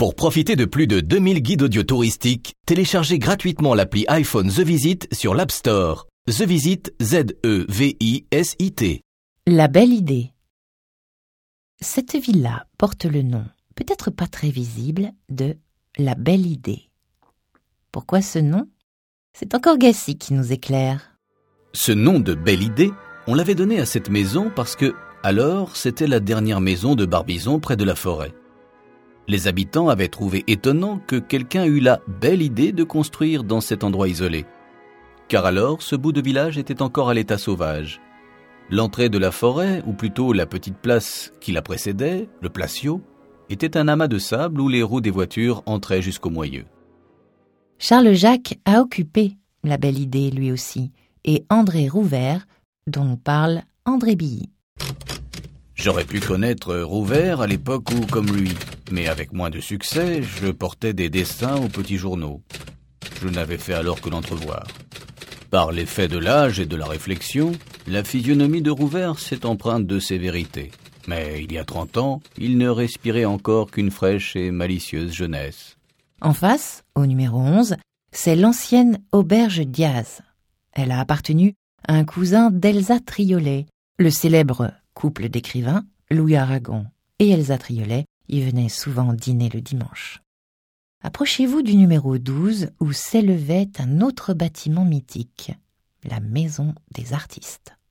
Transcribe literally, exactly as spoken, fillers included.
Pour profiter de plus de deux mille guides audio touristiques, téléchargez gratuitement l'appli iPhone The Visit sur l'App Store. The Visit, Z E V I S I T. La belle idée. Cette villa porte le nom, peut-être pas très visible, de La Belle Idée. Pourquoi ce nom? C'est encore Gassi qui nous éclaire. Ce nom de Belle Idée, on l'avait donné à cette maison parce que, alors, c'était la dernière maison de Barbizon près de la forêt. Les habitants avaient trouvé étonnant que quelqu'un eût la belle idée de construire dans cet endroit isolé. Car alors, ce bout de village était encore à l'état sauvage. L'entrée de la forêt, ou plutôt la petite place qui la précédait, le placio, était un amas de sable où les roues des voitures entraient jusqu'au moyeu. Charles Jacques a occupé La Belle Idée lui aussi, et André Rouvert, dont nous parle André Billy. J'aurais pu connaître Rouvert à l'époque où, comme lui, mais avec moins de succès, je portais des dessins aux petits journaux. Je n'avais fait alors que l'entrevoir. Par l'effet de l'âge et de la réflexion, la physionomie de Rouvert s'est empreinte de sévérité. Mais il y a trente ans, il ne respirait encore qu'une fraîche et malicieuse jeunesse. En face, au numéro onze, c'est l'ancienne auberge Diaz. Elle a appartenu à un cousin d'Elsa Triolet, le célèbre couple d'écrivains, Louis Aragon et Elsa Triolet y venaient souvent dîner le dimanche. Approchez-vous du numéro douze où s'élevait un autre bâtiment mythique, la Maison des Artistes.